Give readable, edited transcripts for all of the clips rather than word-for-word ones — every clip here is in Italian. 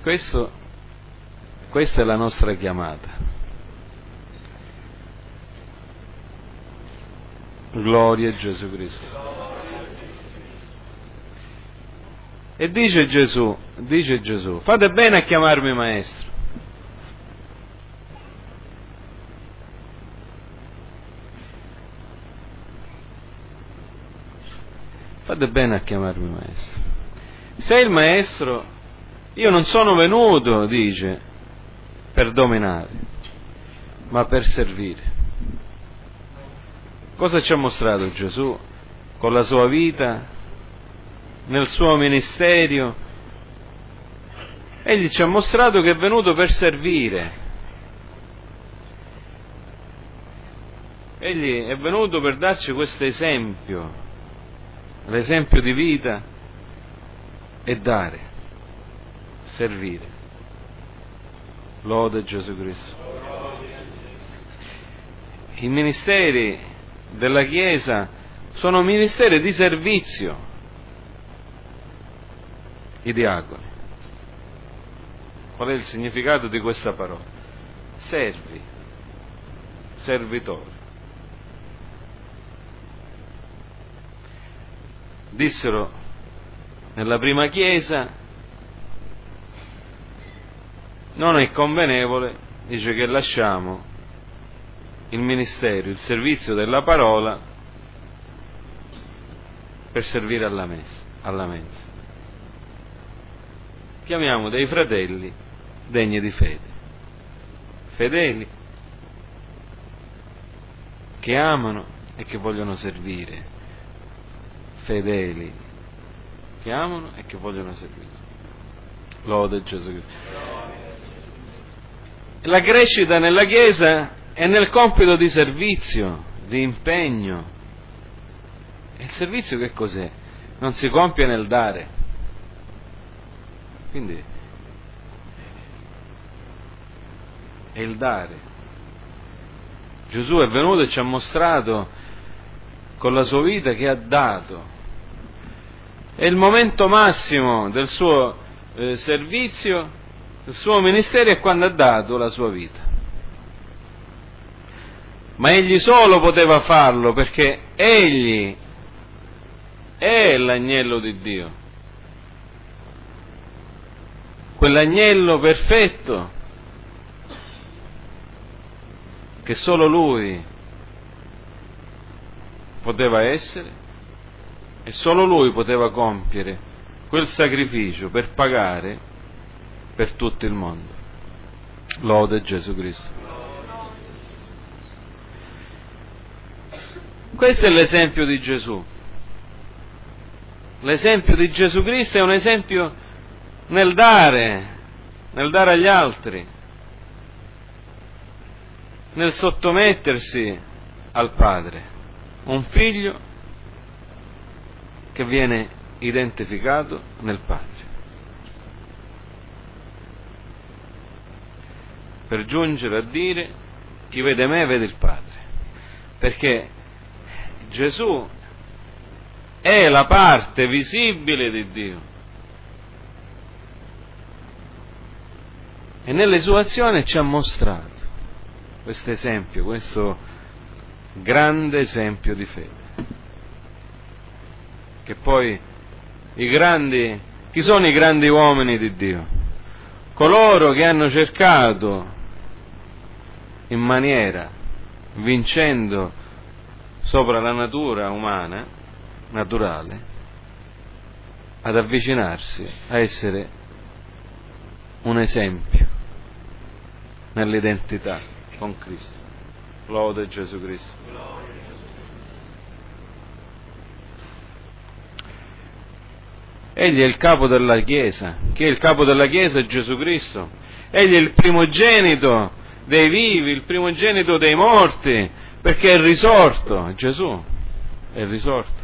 Questa è la nostra chiamata. Gloria a Gesù Cristo. E dice Gesù, fate bene a chiamarmi maestro. Fate bene a chiamarmi maestro. Se il maestro, io non sono venuto, dice, per dominare, ma per servire. Cosa ci ha mostrato Gesù con la sua vita, nel suo ministero? Egli ci ha mostrato che è venuto per servire. Egli è venuto per darci questo esempio, l'esempio di vita, e dare, servire. Lode Gesù Cristo. I ministeri della Chiesa sono ministeri di servizio. I diaconi. Qual è il significato di questa parola? Servi, servitori. Dissero nella prima Chiesa: non è convenevole, dice, che lasciamo il ministero, il servizio della parola per servire alla mensa. Chiamiamo dei fratelli degni di fede, fedeli, che amano e che vogliono servire, fedeli, che amano e che vogliono servire. Lode Gesù Cristo. La crescita nella Chiesa è nel compito di servizio, di impegno. E il servizio che cos'è? Non si compie nel dare. Quindi è il dare. Gesù è venuto e ci ha mostrato con la sua vita che ha dato. È il momento massimo del suo servizio, del suo ministero, è quando ha dato la sua vita. Ma egli solo poteva farlo, perché egli è l'agnello di Dio. Quell'agnello perfetto che solo lui poteva essere, e solo lui poteva compiere quel sacrificio per pagare per tutto il mondo. Lode Gesù Cristo. Questo è l'esempio di Gesù. L'esempio di Gesù Cristo è un esempio nel dare agli altri, nel sottomettersi al Padre. Un figlio che viene identificato nel Padre, per giungere a dire: chi vede me vede il Padre, perché Gesù è la parte visibile di Dio. E nelle sue azioni ci ha mostrato questo esempio, questo grande esempio di fede. Che poi chi sono i grandi uomini di Dio? Coloro che hanno cercato in maniera, vincendo sopra la natura umana, naturale, ad avvicinarsi a essere un esempio nell'identità con Cristo. Lode Gesù Cristo. Egli è il capo della Chiesa. Chi è il capo della Chiesa? È Gesù Cristo. Egli è il primogenito dei vivi, il primogenito dei morti, perché è risorto. Gesù è risorto.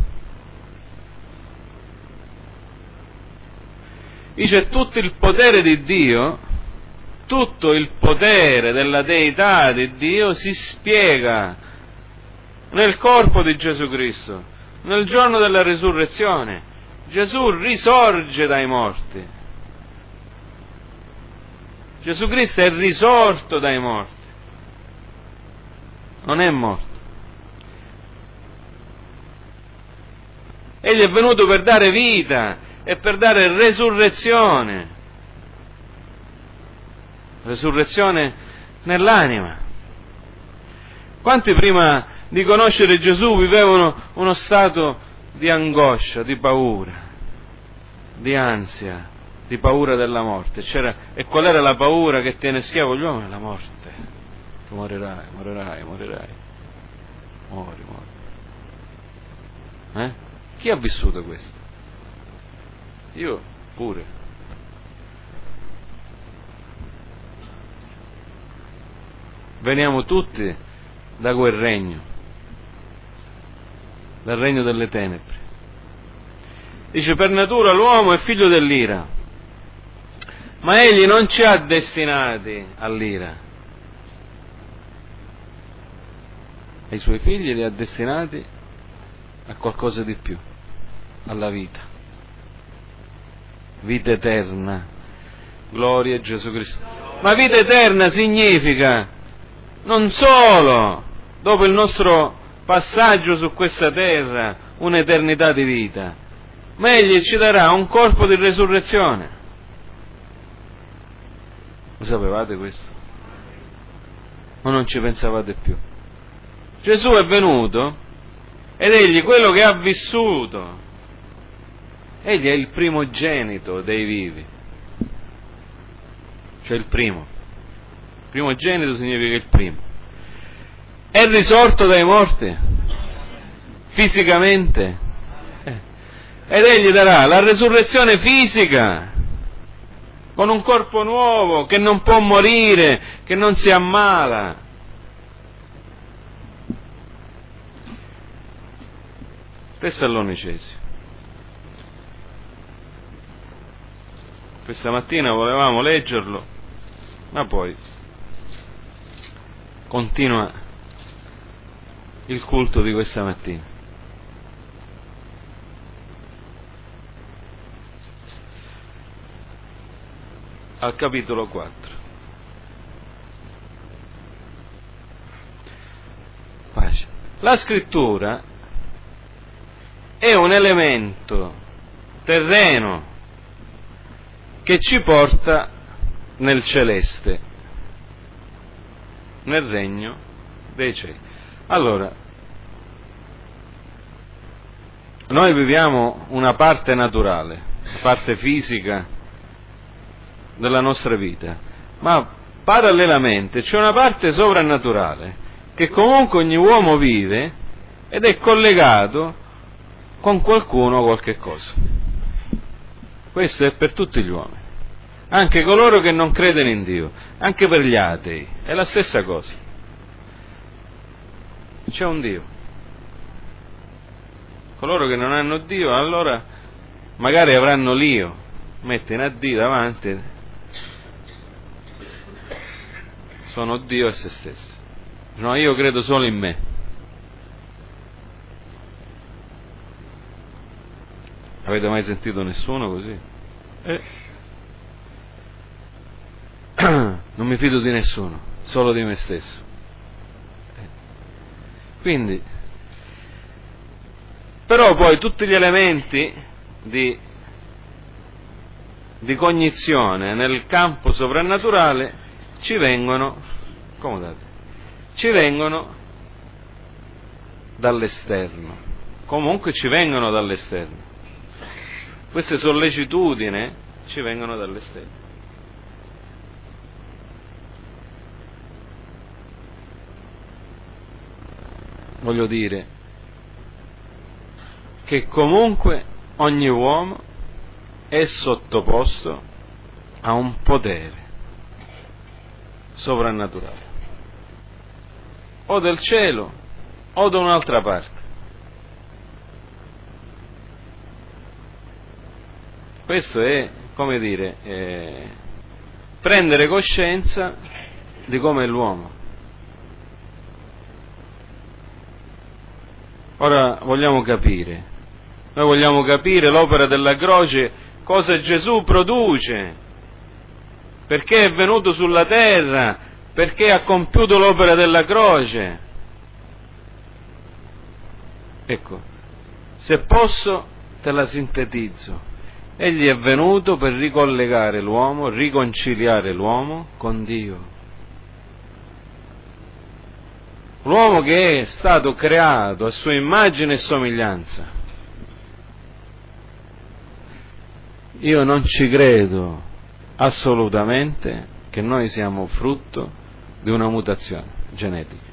Dice: tutto il potere di Dio, tutto il potere della deità di Dio si spiega nel corpo di Gesù Cristo, nel giorno della risurrezione. Gesù risorge dai morti. Gesù Cristo è risorto dai morti, non è morto. Egli è venuto per dare vita e per dare resurrezione nell'anima. Quanti prima di conoscere Gesù vivevano uno stato di angoscia, di paura, di ansia, di paura della morte? E qual era la paura che tiene schiavo gli uomini? La morte. Tu morirai. Muori. Chi ha vissuto questo? Io pure. Veniamo tutti da quel regno, dal regno delle tenebre. Dice: per natura l'uomo è figlio dell'ira, ma egli non ci ha destinati all'ira. Ai suoi figli li ha destinati a qualcosa di più, alla vita eterna. Gloria a Gesù Cristo. Ma vita eterna significa non solo, dopo il nostro passaggio su questa terra, un'eternità di vita, ma egli ci darà un corpo di resurrezione. Lo sapevate questo? O non ci pensavate più? Gesù è venuto ed egli, quello che ha vissuto, egli è il primogenito dei vivi, cioè il primo. Primogenito significa il primo. È risorto dai morti fisicamente, ed egli darà la resurrezione fisica, con un corpo nuovo che non può morire, che non si ammala. Tessalonicesi. Questa mattina volevamo leggerlo, ma poi continua il culto di questa mattina. Al capitolo 4. Pace. La scrittura è un elemento terreno che ci porta nel celeste, nel regno dei cieli. Allora, noi viviamo una parte naturale, una parte fisica della nostra vita, ma parallelamente c'è una parte sovrannaturale che comunque ogni uomo vive ed è collegato con qualcuno o qualche cosa. Questo è per tutti gli uomini, anche coloro che non credono in Dio, anche per gli atei, è la stessa cosa. C'è un Dio. Coloro che non hanno Dio, allora magari avranno l'io, mettono a Dio davanti, sono Dio e se stesso. No, io credo solo in me. Avete mai sentito nessuno così? Non mi fido di nessuno, solo di me stesso. Quindi, però poi tutti gli elementi di cognizione nel campo sovrannaturale ci vengono dall'esterno, comunque ci vengono dall'esterno. Queste sollecitudini ci vengono dall'esterno. Voglio dire che comunque ogni uomo è sottoposto a un potere sovrannaturale, o del cielo o da un'altra parte. Questo è, come dire, prendere coscienza di come è l'uomo. Ora vogliamo capire l'opera della croce, cosa Gesù produce perché è venuto sulla terra, perché ha compiuto l'opera della croce. Ecco, se posso te la sintetizzo. Egli è venuto per ricollegare l'uomo, riconciliare l'uomo con Dio. L'uomo che è stato creato a sua immagine e somiglianza. Io non ci credo assolutamente che noi siamo frutto di una mutazione genetica.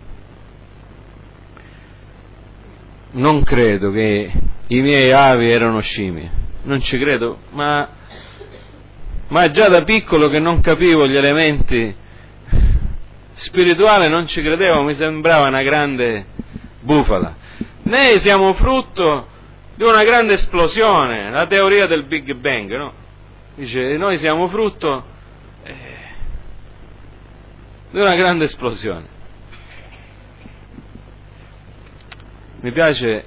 Non credo che i miei avi erano scimmie, non ci credo, ma già da piccolo che non capivo gli elementi spirituali non ci credevo, mi sembrava una grande bufala. Noi siamo frutto di una grande esplosione, la teoria del Big Bang, no? Dice, noi siamo frutto di una grande esplosione. Mi piace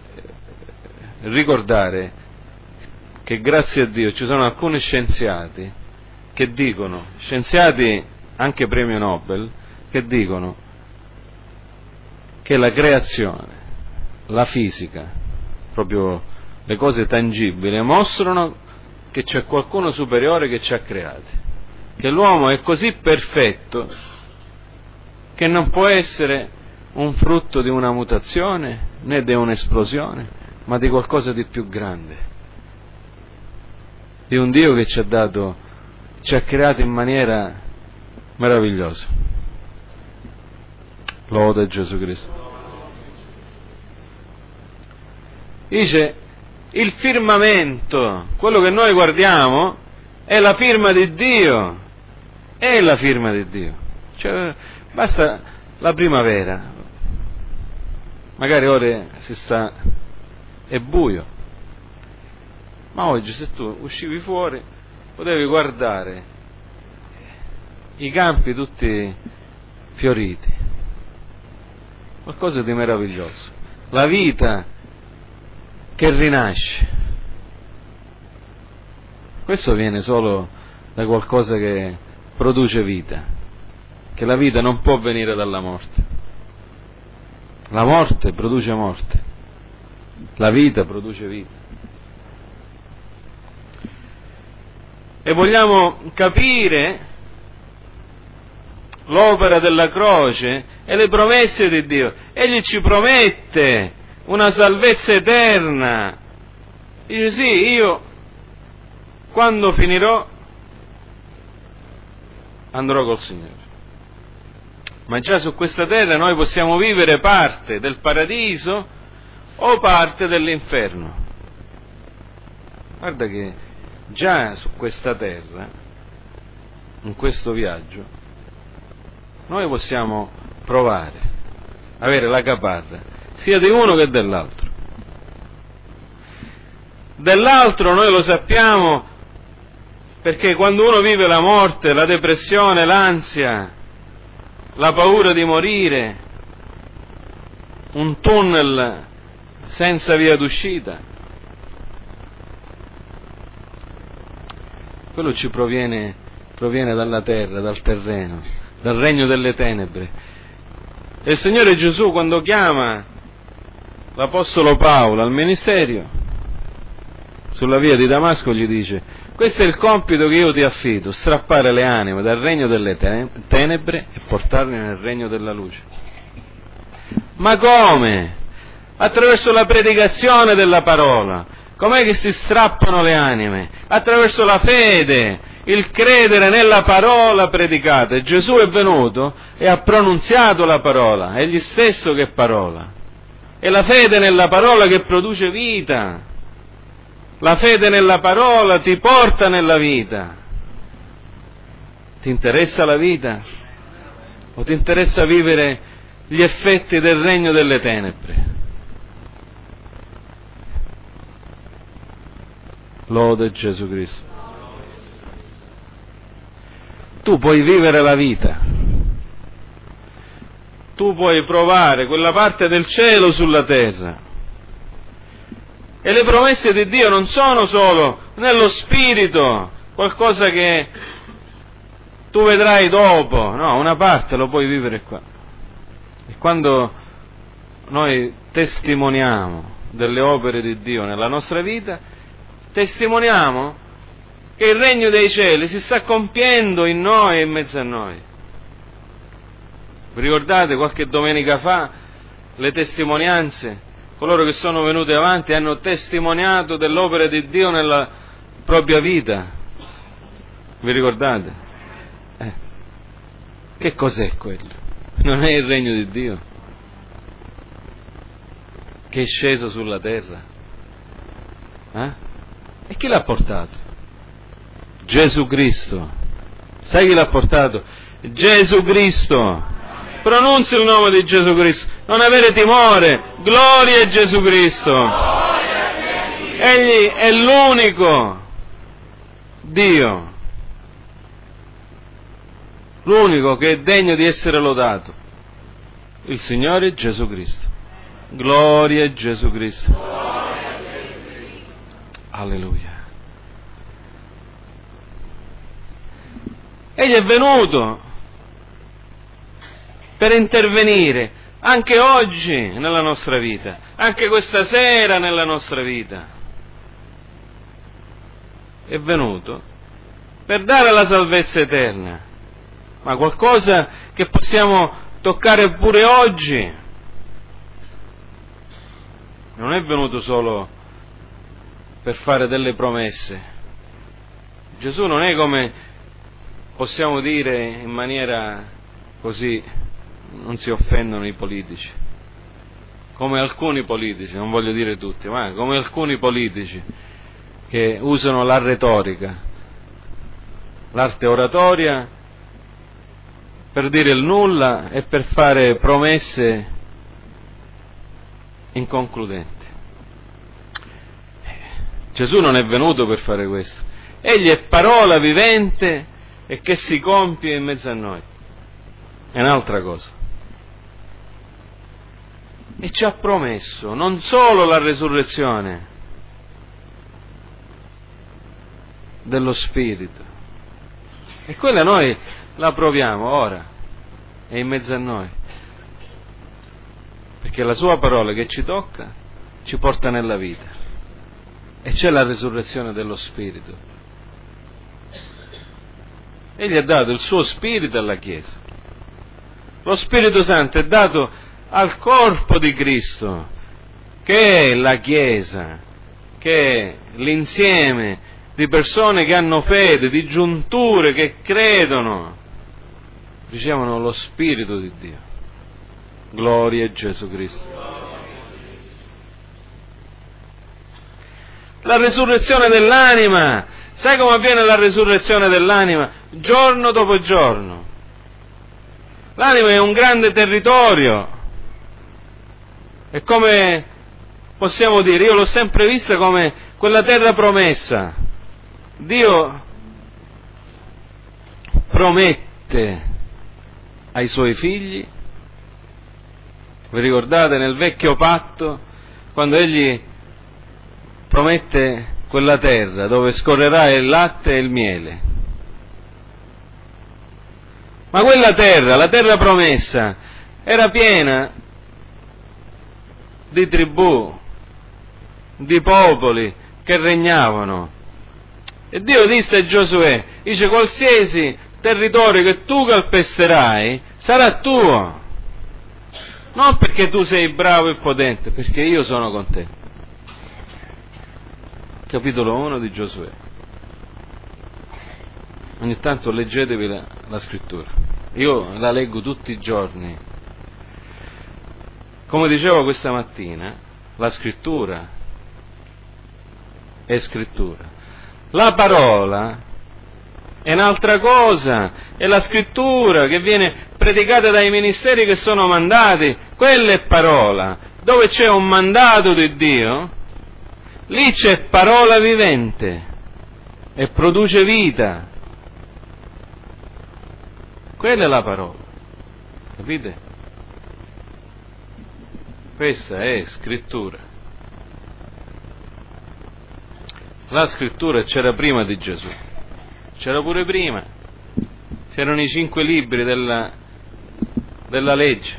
ricordare che grazie a Dio ci sono alcuni scienziati che dicono, scienziati anche premio Nobel, che dicono che la creazione, la fisica, proprio le cose tangibili, mostrano che c'è qualcuno superiore che ci ha creati, che l'uomo è così perfetto che non può essere un frutto di una mutazione né di un'esplosione, ma di qualcosa di più grande, di un Dio che ci ha creato in maniera meravigliosa. Lode Gesù Cristo. Dice, il firmamento, quello che noi guardiamo, è la firma di Dio, è la firma di Dio. Cioè, basta la primavera, magari ora è buio, ma oggi se tu uscivi fuori potevi guardare i campi tutti fioriti, qualcosa di meraviglioso, la vita che rinasce. Questo viene solo da qualcosa che produce vita, che la vita non può venire dalla morte. La morte produce morte, la vita produce vita. E vogliamo capire l'opera della croce e le promesse di Dio. Egli ci promette una salvezza eterna. Dice sì, io quando finirò andrò col Signore. Ma già su questa terra noi possiamo vivere parte del paradiso o parte dell'inferno. Guarda che già su questa terra, in questo viaggio, noi possiamo provare, avere la caparra, sia di uno che dell'altro. Dell'altro noi lo sappiamo perché quando uno vive la morte, la depressione, l'ansia, la paura di morire, un tunnel senza via d'uscita, quello ci proviene dalla terra, dal terreno, dal regno delle tenebre. E il Signore Gesù, quando chiama l'Apostolo Paolo al ministero, sulla via di Damasco gli dice: questo è il compito che io ti affido, strappare le anime dal regno delle tenebre e portarle nel regno della luce. Ma come? Attraverso la predicazione della parola. Com'è che si strappano le anime? Attraverso la fede, il credere nella parola predicata. E Gesù è venuto e ha pronunziato la parola, è egli stesso che è parola. È la fede nella parola che produce vita. La fede nella parola ti porta nella vita. Ti interessa la vita? O ti interessa vivere gli effetti del regno delle tenebre? Lode Gesù Cristo. Tu puoi vivere la vita. Tu puoi provare quella parte del cielo sulla terra. E le promesse di Dio non sono solo nello spirito, qualcosa che tu vedrai dopo. No, una parte lo puoi vivere qua. E quando noi testimoniamo delle opere di Dio nella nostra vita, testimoniamo che il regno dei cieli si sta compiendo in noi e in mezzo a noi. Vi ricordate qualche domenica fa le testimonianze? Coloro che sono venuti avanti hanno testimoniato dell'opera di Dio nella propria vita. Vi ricordate? Che cos'è quello? Non è il regno di Dio che è sceso sulla terra? E chi l'ha portato? Gesù Cristo. Sai chi l'ha portato? Gesù Cristo. Pronunzi il nome di Gesù Cristo. Non avere timore. Gloria a Gesù Cristo. Egli è l'unico Dio. L'unico che è degno di essere lodato. Il Signore Gesù Cristo. Gloria a Gesù Cristo. Alleluia. Egli è venuto per intervenire anche oggi nella nostra vita, anche questa sera nella nostra vita. È venuto per dare la salvezza eterna, ma qualcosa che possiamo toccare pure oggi. Non è venuto solo per fare delle promesse. Gesù non è, come possiamo dire in maniera così, non si offendono i politici, come alcuni politici, non voglio dire tutti, ma come alcuni politici che usano la retorica, l'arte oratoria, per dire il nulla e per fare promesse inconcludenti. Gesù non è venuto per fare questo. Egli è parola vivente e che si compie in mezzo a noi. È un'altra cosa. E ci ha promesso non solo la resurrezione dello Spirito, e quella noi la proviamo ora, è in mezzo a noi, perché la sua parola che ci tocca ci porta nella vita, e c'è la resurrezione dello Spirito. Egli ha dato il suo Spirito alla Chiesa. Lo Spirito Santo è dato al corpo di Cristo, che è la Chiesa, che è l'insieme di persone che hanno fede, di giunture che credono, ricevono lo Spirito di Dio. Gloria a Gesù Cristo. La resurrezione dell'anima. Sai come avviene la resurrezione dell'anima? Giorno dopo giorno. L'anima è un grande territorio. È come, possiamo dire, io l'ho sempre vista come quella terra promessa. Dio promette ai suoi figli. Vi ricordate nel vecchio patto, quando Egli promette quella terra dove scorrerà il latte e il miele? Ma quella terra, la terra promessa, era piena di tribù, di popoli che regnavano. E Dio disse a Giosuè, dice, qualsiasi territorio che tu calpesterai sarà tuo. Non perché tu sei bravo e potente, perché io sono con te. Capitolo 1 di Giosuè. Ogni tanto leggetevi la scrittura. Io la leggo tutti i giorni. Come dicevo questa mattina, la scrittura è scrittura. La parola è un'altra cosa, è la scrittura che viene predicata dai ministeri che sono mandati, quella è parola. Dove c'è un mandato di Dio, lì c'è parola vivente e produce vita. Quella è la parola, capite? Questa è scrittura. La scrittura c'era prima di Gesù, c'era pure prima. c'erano i 5 libri della legge.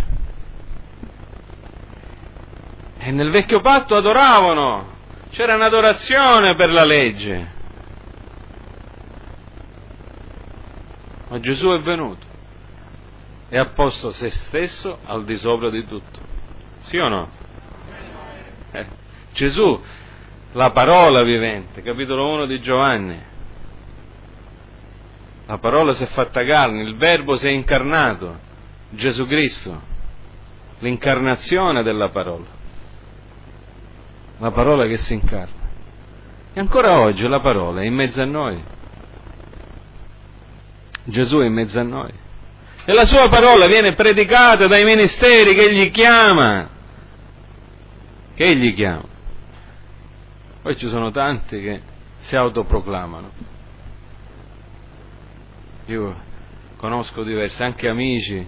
E nel vecchio patto adoravano, c'era un'adorazione per la legge. Ma Gesù è venuto e ha posto se stesso al di sopra di tutto. Sì o no? Gesù, la parola vivente, capitolo 1 di Giovanni. La parola si è fatta carne, il verbo si è incarnato, Gesù Cristo, l'incarnazione della parola, la parola che si incarna. E ancora oggi la parola è in mezzo a noi, Gesù è in mezzo a noi, e la sua parola viene predicata dai ministeri che Egli chiama, Poi ci sono tanti che si autoproclamano. Io conosco diversi, anche amici.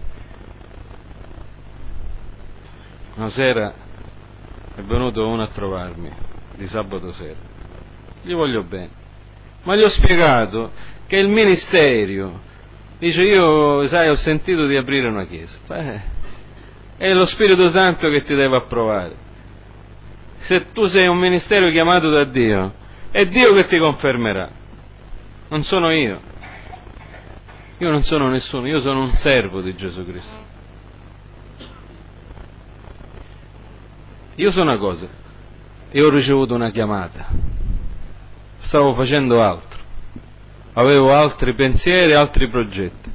Una sera è venuto uno a trovarmi, di sabato sera. Gli voglio bene, ma gli ho spiegato che il ministero, dice, io, sai, ho sentito di aprire una chiesa. È lo Spirito Santo che ti deve approvare. Se tu sei un ministero chiamato da Dio, è Dio che ti confermerà, non sono io. Io non sono nessuno, io sono un servo di Gesù Cristo. Io so una cosa, io ho ricevuto una chiamata, stavo facendo altro, avevo altri pensieri, altri progetti,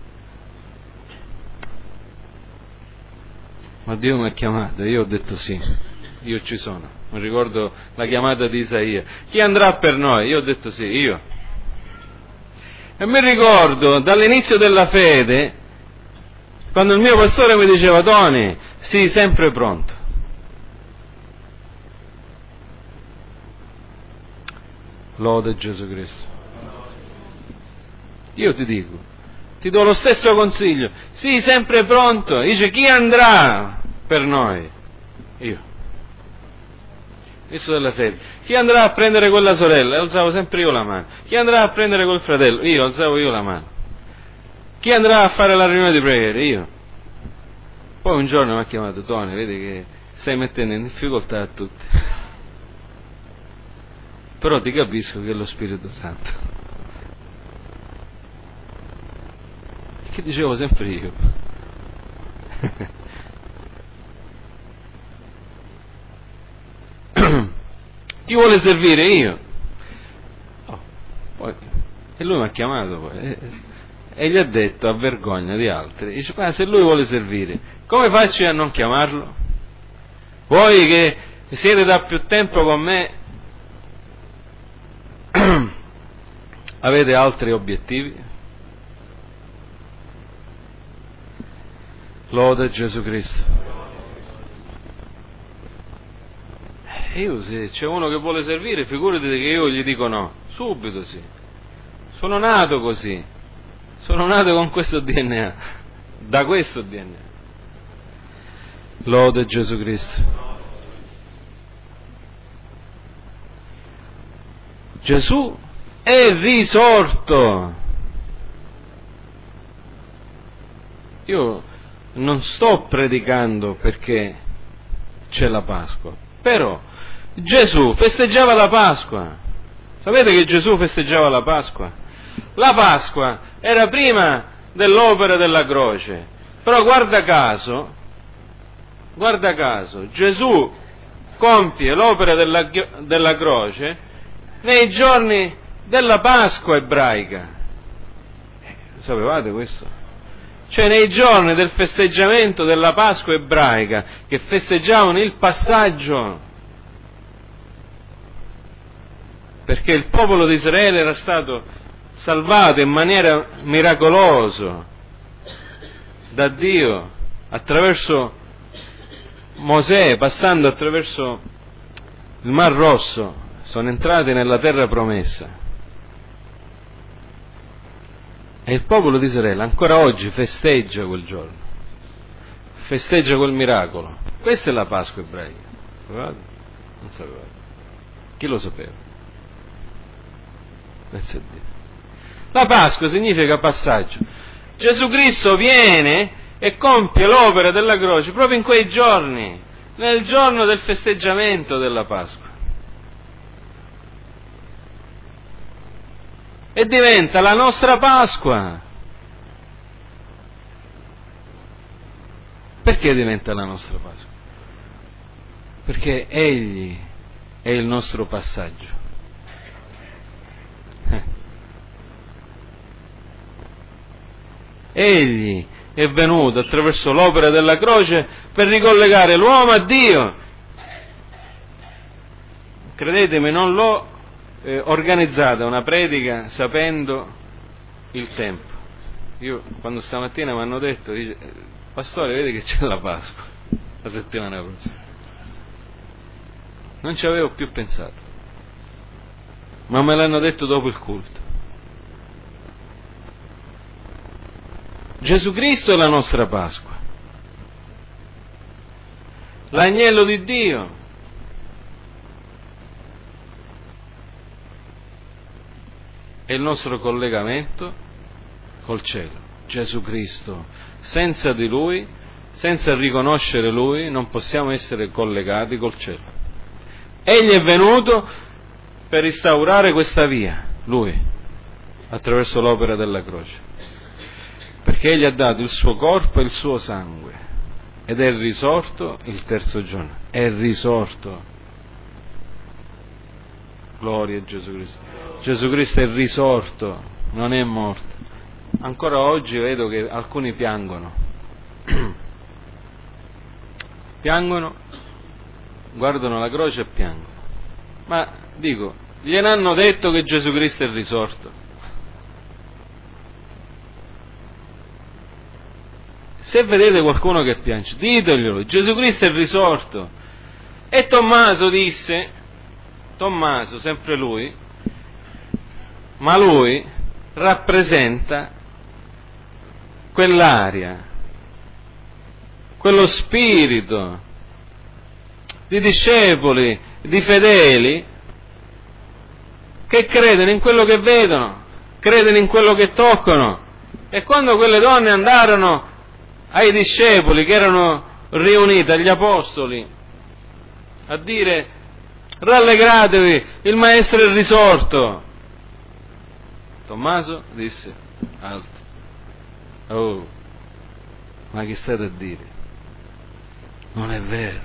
ma Dio mi ha chiamato e io ho detto sì, io ci sono. Mi ricordo la chiamata di Isaia, chi andrà per noi? Io ho detto sì, io. E mi ricordo dall'inizio della fede, quando il mio pastore mi diceva, Tony, sii sempre pronto. Lode Gesù Cristo. Io ti dico, ti do lo stesso consiglio, sii sempre pronto. Dice, chi andrà per noi? Io. Visto della fede. Chi andrà a prendere quella sorella? Alzavo sempre io la mano. Chi andrà a prendere quel fratello? Io, alzavo io la mano. Chi andrà a fare la riunione di preghiera? Io. Poi un giorno mi ha chiamato, Tony, vedi che stai mettendo in difficoltà a tutti. Però ti capisco che è lo Spirito Santo. Che dicevo sempre io. Chi vuole servire? Io. Poi, e lui mi ha chiamato poi, e gli ha detto, a vergogna di altri, dice, ma se lui vuole servire, come faccio a non chiamarlo? Voi che siete da più tempo con me avete altri obiettivi? Lode Gesù Cristo. Io, se c'è uno che vuole servire, figurati che io gli dico no, subito sì. Sono nato così, sono nato con questo DNA, da questo DNA. Lode Gesù Cristo. Gesù è risorto. Io non sto predicando perché c'è la Pasqua, però Gesù festeggiava la Pasqua. Sapete che Gesù festeggiava la Pasqua? La Pasqua era prima dell'opera della croce, però guarda caso, Gesù compie l'opera della croce nei giorni della Pasqua ebraica. Sapevate questo? Cioè nei giorni del festeggiamento della Pasqua ebraica, che festeggiavano il passaggio, perché il popolo di Israele era stato salvato in maniera miracolosa da Dio attraverso Mosè, passando attraverso il Mar Rosso, sono entrati nella terra promessa. E il popolo di Israele ancora oggi festeggia quel giorno, festeggia quel miracolo. Questa è la Pasqua ebraica. Sapevate? Non sapevate. Chi lo sapeva? Grazie a Dio. La Pasqua significa passaggio. Gesù Cristo viene e compie l'opera della croce proprio in quei giorni, nel giorno del festeggiamento della Pasqua. E diventa la nostra Pasqua. Perché diventa la nostra Pasqua? Perché Egli è il nostro passaggio. Egli è venuto attraverso l'opera della croce per ricollegare l'uomo a Dio. Credetemi, non l'ho organizzata una predica sapendo il tempo. Io quando stamattina mi hanno detto, pastore, vedi che c'è la Pasqua la settimana prossima. Non ci avevo più pensato, ma me l'hanno detto dopo il culto. Gesù Cristo è la nostra Pasqua, l'agnello di Dio. È il nostro collegamento col cielo. Gesù Cristo, senza di Lui, senza riconoscere Lui, non possiamo essere collegati col cielo. Egli è venuto per instaurare questa via, Lui, attraverso l'opera della croce. Perché Egli ha dato il suo corpo e il suo sangue ed è risorto il terzo giorno. È risorto. Gloria a Gesù Cristo. Gesù Cristo è risorto, non è morto. Ancora oggi vedo che alcuni piangono. Piangono, guardano la croce e piangono. Ma dico, gliene hanno detto che Gesù Cristo è risorto? Se vedete qualcuno che piange, diteglielo, Gesù Cristo è risorto. E Tommaso disse, Tommaso, sempre lui, ma lui rappresenta quell'aria, quello spirito di discepoli, di fedeli, che credono in quello che vedono, credono in quello che toccano. E quando quelle donne andarono ai discepoli che erano riuniti, agli apostoli, a dire: rallegratevi, il Maestro è risorto. Tommaso disse: alto, oh, ma che state a dire? Non è vero.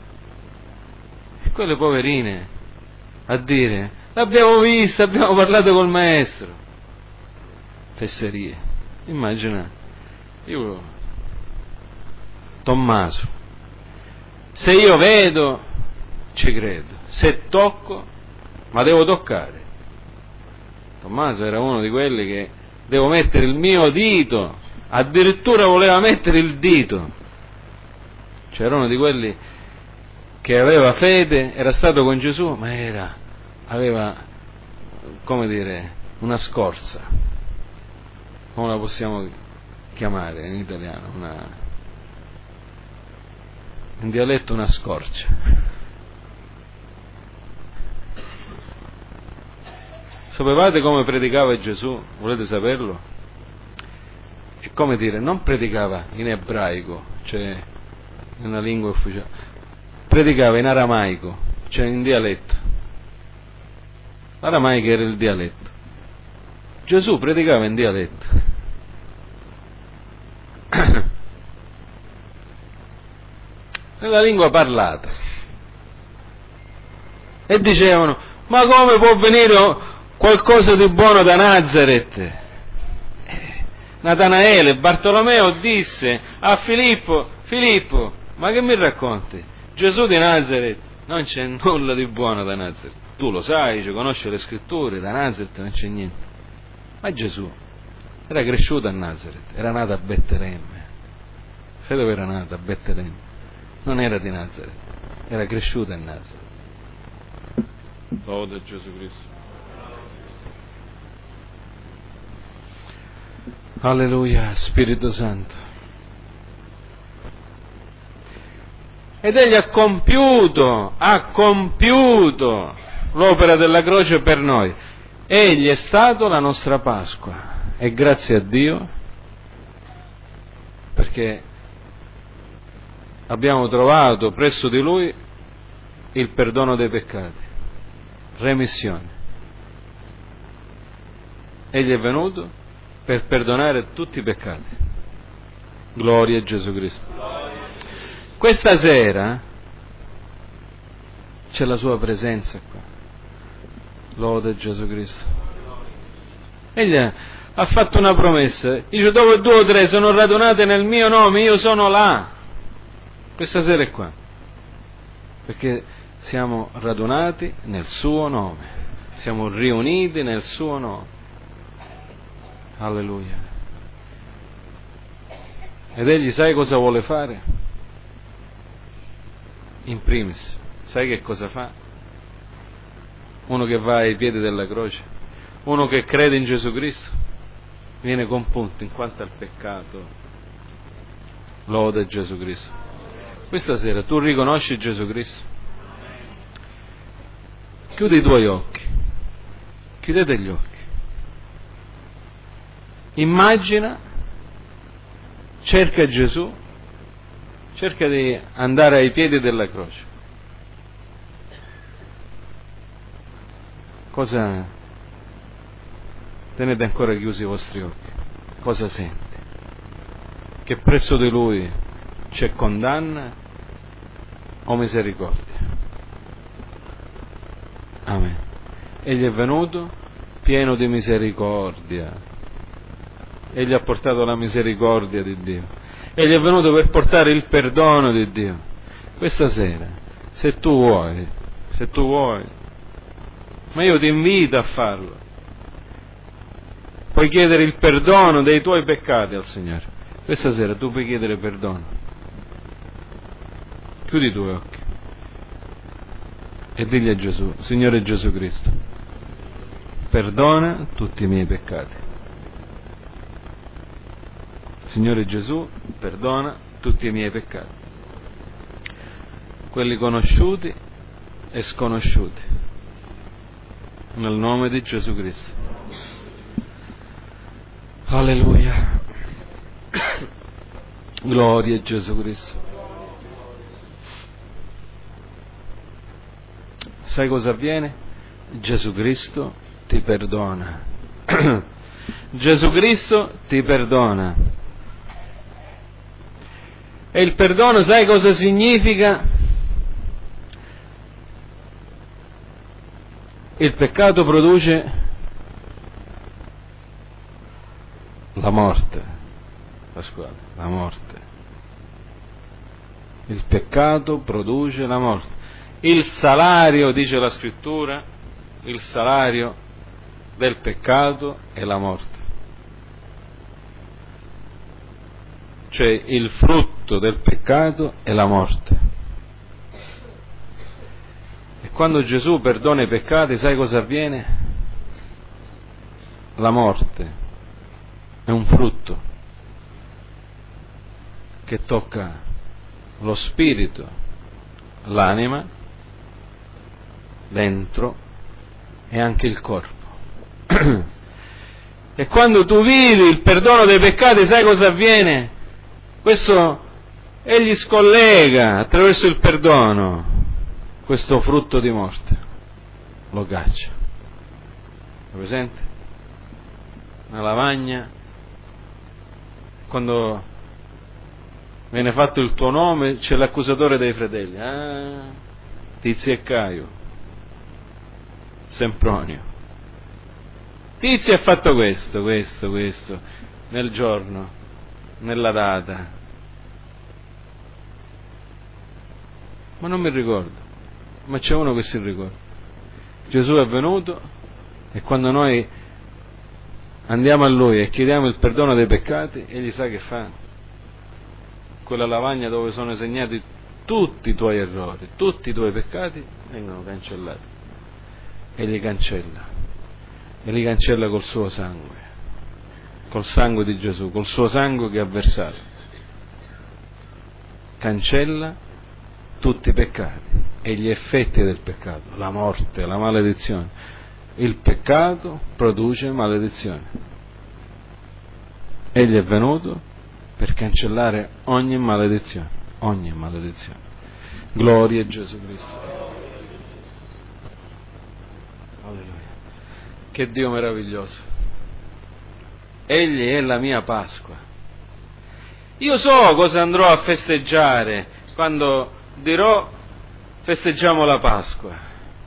E quelle poverine a dire: l'abbiamo vista, abbiamo parlato col Maestro. Fesserie. Immagina, io, Tommaso, se io vedo ci credo, se tocco, ma devo toccare. Tommaso era uno di quelli che devo mettere il mio dito, addirittura voleva mettere il dito. C'era uno di quelli che aveva fede, era stato con Gesù, ma aveva, come dire, una scorza. Come la possiamo chiamare in italiano? In dialetto una scorcia. Sapevate come predicava Gesù? Volete saperlo? E come dire, non predicava in ebraico, cioè in una lingua ufficiale, predicava in aramaico, cioè in dialetto. L'aramaico era il dialetto. Gesù predicava in dialetto. Nella lingua parlata. E dicevano: ma come può venire qualcosa di buono da Nazareth? Natanaele, Bartolomeo disse a Filippo: Filippo, ma che mi racconti? Gesù di Nazareth, non c'è nulla di buono da Nazareth. Tu lo sai, conosci le scritture, da Nazareth non c'è niente. Ma Gesù era cresciuto a Nazareth, era nato a Betlemme. Sai dove era nato? A Betlemme. Non era di Nazareth, era cresciuto a Nazareth. Lode Gesù Cristo. Alleluia, Spirito Santo. Ed Egli ha compiuto l'opera della croce per noi. Egli è stato la nostra Pasqua e grazie a Dio perché abbiamo trovato presso di Lui il perdono dei peccati, remissione. Egli è venuto per perdonare tutti i peccati. Gloria a Gesù Cristo. Questa sera c'è la sua presenza qua. Lode a Gesù Cristo. Egli ha fatto una promessa, dice: dove 2 o 3 sono radunate nel mio nome, io sono là. Questa sera è qua, perché siamo radunati nel suo nome, siamo riuniti nel suo nome. Alleluia. Ed egli sai cosa vuole fare? In primis, sai che cosa fa? Uno che va ai piedi della croce, uno che crede in Gesù Cristo, viene compunto in quanto al peccato. Lode a Gesù Cristo. Questa sera tu riconosci Gesù Cristo? Chiudi i tuoi occhi, chiudete gli occhi. Immagina, cerca Gesù, cerca di andare ai piedi della croce. Cosa tenete ancora chiusi i vostri occhi? Cosa senti? Che presso di Lui c'è condanna o misericordia? Amen. Egli è venuto pieno di misericordia. Egli ha portato la misericordia di Dio. Egli è venuto per portare il perdono di Dio. Questa sera, se tu vuoi, ma io ti invito a farlo, puoi chiedere il perdono dei tuoi peccati al Signore. Questa sera tu puoi chiedere perdono. Chiudi i tuoi occhi e digli a Gesù: Signore Gesù Cristo, perdona tutti i miei peccati. Signore Gesù, perdona tutti i miei peccati, quelli conosciuti e sconosciuti, nel nome di Gesù Cristo. Alleluia. Gloria a Gesù Cristo. Sai cosa avviene? Gesù Cristo ti perdona. Gesù Cristo ti perdona. E il perdono, sai cosa significa? Il peccato produce la morte. Pasquale, la morte. Il peccato produce la morte. Il salario, dice la Scrittura, il salario del peccato è la morte. Cioè il frutto del peccato è la morte. E quando Gesù perdona i peccati, sai cosa avviene? La morte è un frutto che tocca lo spirito, l'anima, dentro e anche il corpo. E quando tu vivi il perdono dei peccati, sai cosa avviene? Questo egli scollega attraverso il perdono questo frutto di morte, lo caccia. È presente? Una lavagna, quando viene fatto il tuo nome, c'è l'accusatore dei fratelli. Tizio e Caio, Sempronio. Tizio ha fatto questo, nel giorno, nella data. Ma non mi ricordo. Ma c'è uno che si ricorda. Gesù è venuto e quando noi andiamo a Lui e chiediamo il perdono dei peccati, Egli sa che fa. Quella lavagna dove sono segnati tutti i tuoi errori, tutti i tuoi peccati vengono cancellati. E li cancella. E li cancella col suo sangue. Col sangue di Gesù, col suo sangue che ha versato. Cancella tutti i peccati e gli effetti del peccato, la morte, la maledizione. Il peccato produce maledizione. Egli è venuto per cancellare ogni maledizione, ogni maledizione. Gloria a Gesù Cristo. Alleluia. Che Dio meraviglioso. Egli è la mia Pasqua. Io so cosa andrò a festeggiare quando dirò festeggiamo la Pasqua.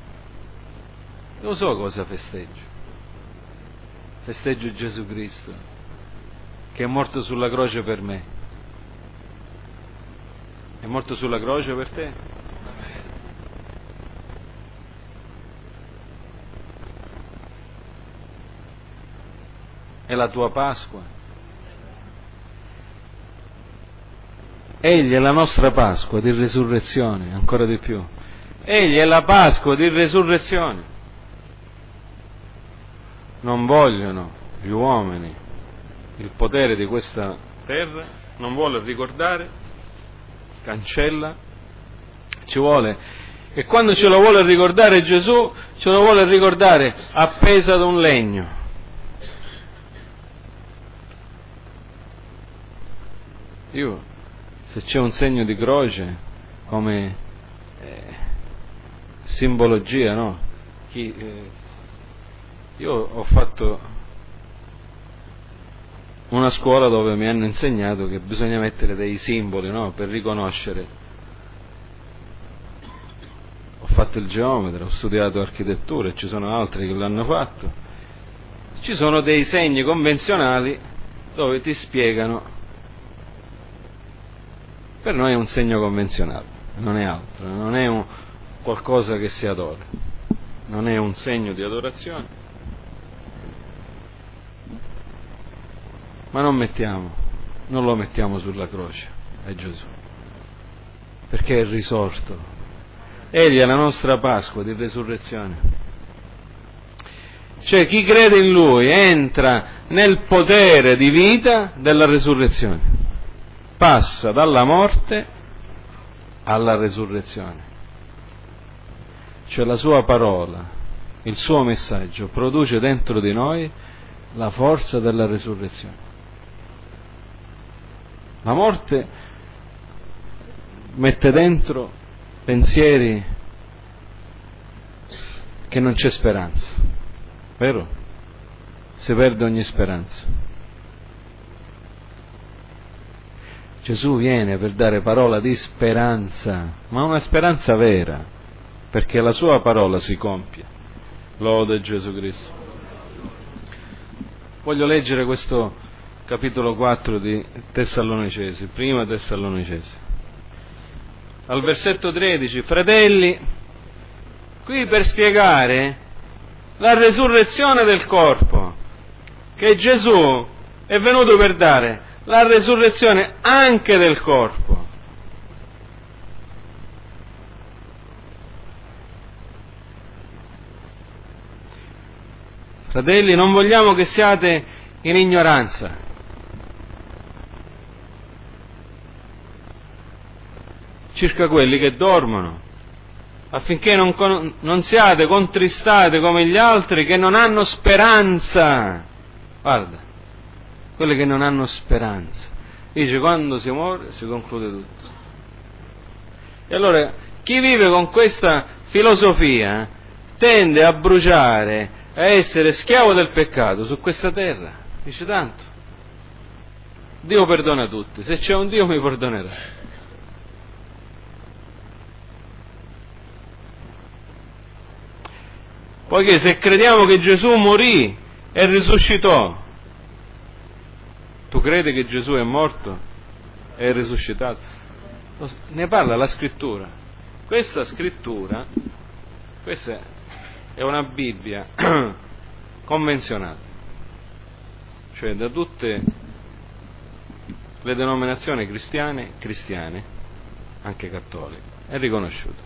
Io so cosa festeggio. Festeggio Gesù Cristo, che è morto sulla croce per me. È morto sulla croce per te? È la tua Pasqua. Egli è la nostra Pasqua di risurrezione, ancora di più. Egli è la Pasqua di risurrezione. Non vogliono gli uomini il potere di questa terra, non vuole ricordare, cancella, ci vuole, e quando ce lo vuole ricordare Gesù, ce lo vuole ricordare appeso ad un legno. Io, se c'è un segno di croce come simbologia, no? Io ho fatto una scuola dove mi hanno insegnato che bisogna mettere dei simboli, no? Per riconoscere. Ho fatto il geometra, ho studiato architettura e ci sono altri che l'hanno fatto. Ci sono dei segni convenzionali dove ti spiegano. Per noi è un segno convenzionale, non è altro, non è qualcosa che si adora, non è un segno di adorazione. Ma non lo mettiamo sulla croce, è Gesù, perché è risorto. Egli è la nostra Pasqua di resurrezione. Cioè chi crede in Lui entra nel potere di vita della resurrezione, passa dalla morte alla resurrezione. Cioè la sua parola, il suo messaggio produce dentro di noi la forza della resurrezione. La morte mette dentro pensieri che non c'è speranza, vero? Si perde ogni speranza. Gesù viene per dare parola di speranza, ma una speranza vera, perché la sua parola si compie. Lode Gesù Cristo. Voglio leggere questo capitolo 4 di Tessalonicesi, prima Tessalonicesi. Al versetto 13, fratelli, qui per spiegare la resurrezione del corpo, che Gesù è venuto per dare la resurrezione anche del corpo. Fratelli, non vogliamo che siate in ignoranza. Circa quelli che dormono, affinché non siate contristati come gli altri che non hanno speranza. Guarda, quelli che non hanno speranza. Dice, quando si muore si conclude tutto. E allora, chi vive con questa filosofia tende a bruciare, a essere schiavo del peccato su questa terra. Dice tanto, Dio perdona tutti, se c'è un Dio mi perdonerà. Poiché se crediamo che Gesù morì e risuscitò, tu credi che Gesù è morto e è risuscitato? Ne parla la scrittura. Questa scrittura, questa è una Bibbia convenzionata, cioè da tutte le denominazioni cristiane, anche cattoliche, è riconosciuta.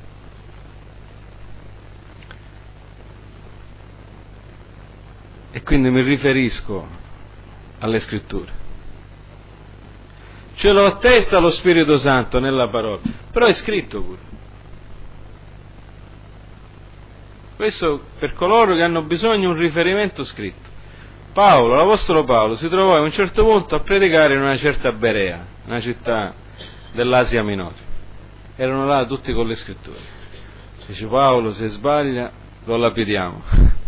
E quindi mi riferisco alle scritture. Ce lo attesta lo Spirito Santo nella parola, però è scritto pure. Questo per coloro che hanno bisogno di un riferimento scritto. l'Apostolo Paolo, si trovò a un certo punto a predicare in una certa Berea, una città dell'Asia Minore. Erano là tutti con le scritture. Dice: Paolo, se sbaglia lo lapidiamo.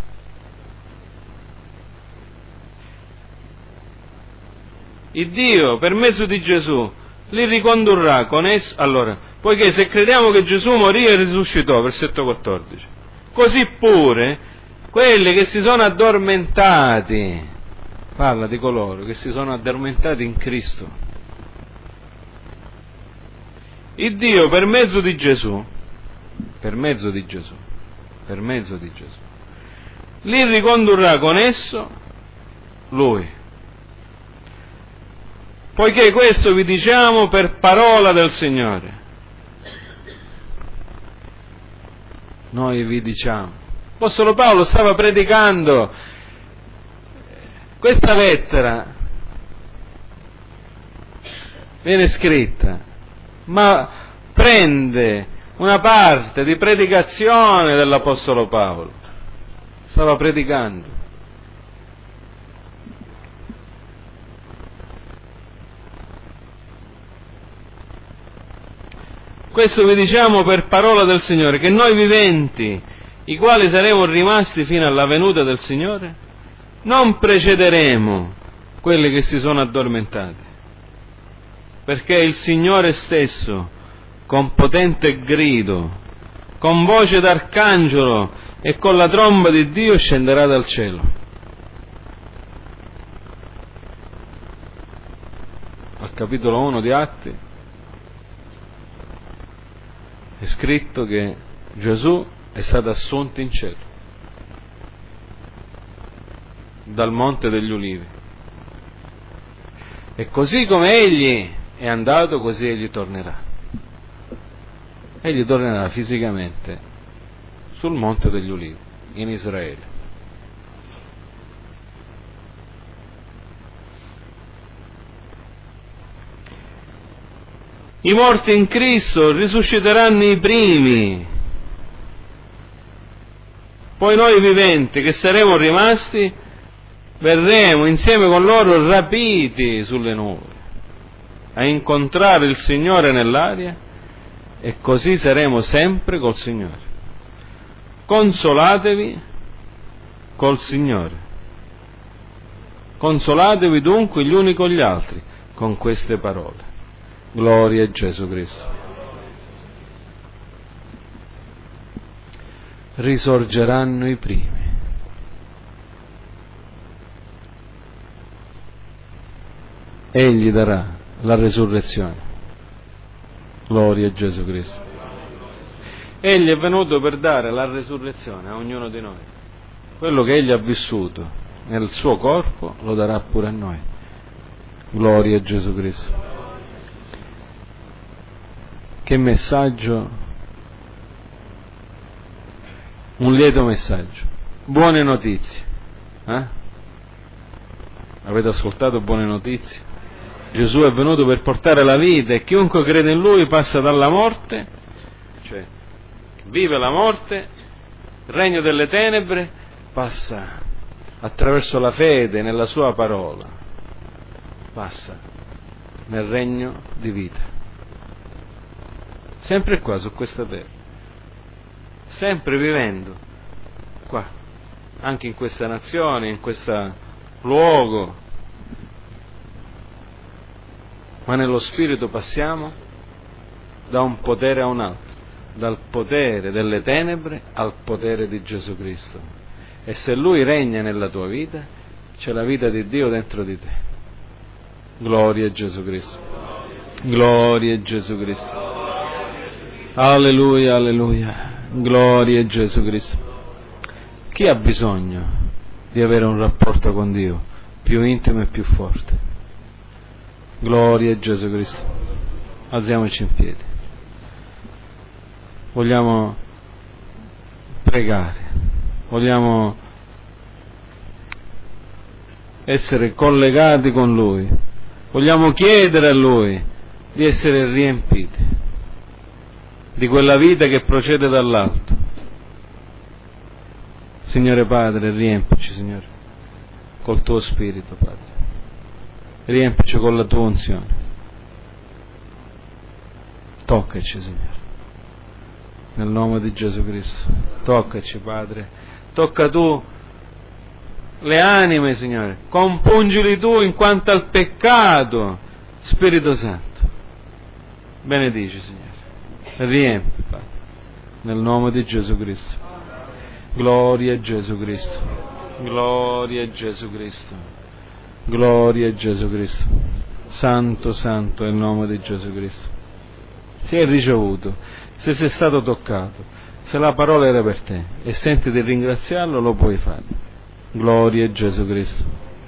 Il Dio, per mezzo di Gesù, li ricondurrà con esso. Allora, poiché se crediamo che Gesù morì e risuscitò, versetto 14, così pure quelli che si sono addormentati, parla di coloro che si sono addormentati in Cristo, il Dio per mezzo di Gesù, li ricondurrà con esso Lui. Poiché questo vi diciamo per parola del Signore. Noi vi diciamo. L'Apostolo Paolo stava predicando. Questa lettera viene scritta, ma prende una parte di predicazione dell'Apostolo Paolo. Stava predicando. Questo vi diciamo per parola del Signore, che noi viventi, i quali saremo rimasti fino alla venuta del Signore, non precederemo quelli che si sono addormentati, perché il Signore stesso, con potente grido, con voce d'arcangelo e con la tromba di Dio, scenderà dal cielo. Al capitolo 1 di Atti è scritto che Gesù è stato assunto in cielo dal Monte degli Ulivi, e così come egli è andato, così egli tornerà. Egli tornerà fisicamente sul Monte degli Ulivi in Israele. I morti in Cristo risusciteranno i primi. Poi noi viventi che saremo rimasti verremo insieme con loro rapiti sulle nuvole a incontrare il Signore nell'aria, e così saremo sempre col Signore. Consolatevi col Signore. Consolatevi dunque gli uni con gli altri con queste parole. Gloria a Gesù Cristo. Risorgeranno i primi. Egli darà la resurrezione. Gloria a Gesù Cristo. Egli è venuto per dare la resurrezione a ognuno di noi. Quello che egli ha vissuto nel suo corpo lo darà pure a noi. Gloria a Gesù Cristo. Che messaggio, un lieto messaggio, buone notizie. Avete ascoltato buone notizie? Gesù è venuto per portare la vita, e chiunque crede in Lui passa dalla morte, cioè vive la morte, il regno delle tenebre, passa attraverso la fede nella Sua parola, passa nel regno di vita. Sempre qua, su questa terra, sempre vivendo qua, anche in questa nazione, in questo luogo, ma nello Spirito passiamo da un potere a un altro, dal potere delle tenebre al potere di Gesù Cristo. E se Lui regna nella tua vita, c'è la vita di Dio dentro di te. Gloria a Gesù Cristo. Gloria a Gesù Cristo. Alleluia, alleluia. Gloria a Gesù Cristo. Chi ha bisogno di avere un rapporto con Dio più intimo e più forte? Gloria a Gesù Cristo. Alziamoci in piedi. Vogliamo pregare, vogliamo essere collegati con Lui, vogliamo chiedere a Lui di essere riempiti di quella vita che procede dall'alto. Signore Padre, riempici, Signore. col tuo Spirito, Padre. Riempici con la tua unzione. Toccaci, Signore. Nel nome di Gesù Cristo. Toccaci, Padre. Tocca tu le anime, Signore. Compungili tu in quanto al peccato, Spirito Santo. Benedici, Signore. Riempi, Padre. Nel nome di Gesù Cristo. Gloria a Gesù Cristo. Gloria a Gesù Cristo. Gloria a Gesù Cristo. Santo, santo è il nome di Gesù Cristo. Se hai ricevuto, se sei stato toccato, se la parola era per te e senti di ringraziarlo, lo puoi fare. Gloria a Gesù Cristo.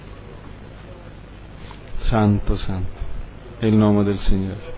Santo, santo è il nome del Signore.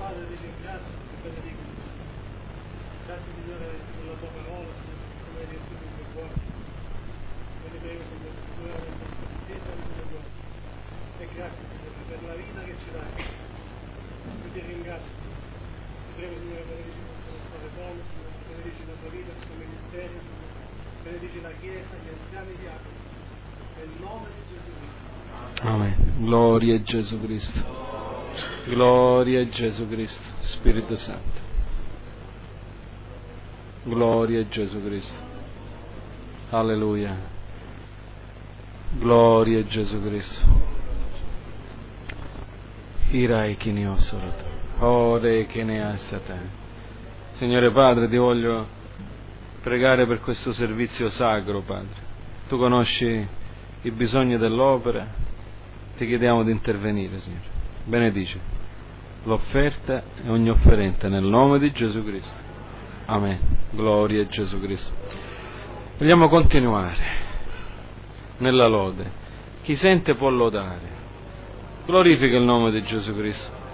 Amen. Gloria a Gesù Cristo. Gloria a Gesù Cristo. Spirito Santo. Gloria a Gesù Cristo. Alleluia. Gloria a Gesù Cristo. Irai che ne ho solato. Ore che ne ha Satana. Signore Padre, ti voglio pregare per questo servizio sacro, Padre. Tu conosci i bisogni dell'opera. Ti chiediamo di intervenire, Signore. Benedici l'offerta e ogni offerente nel nome di Gesù Cristo. Amen. Gloria a Gesù Cristo. Vogliamo continuare nella lode. Chi sente può lodare. Glorifica il nome di Gesù Cristo.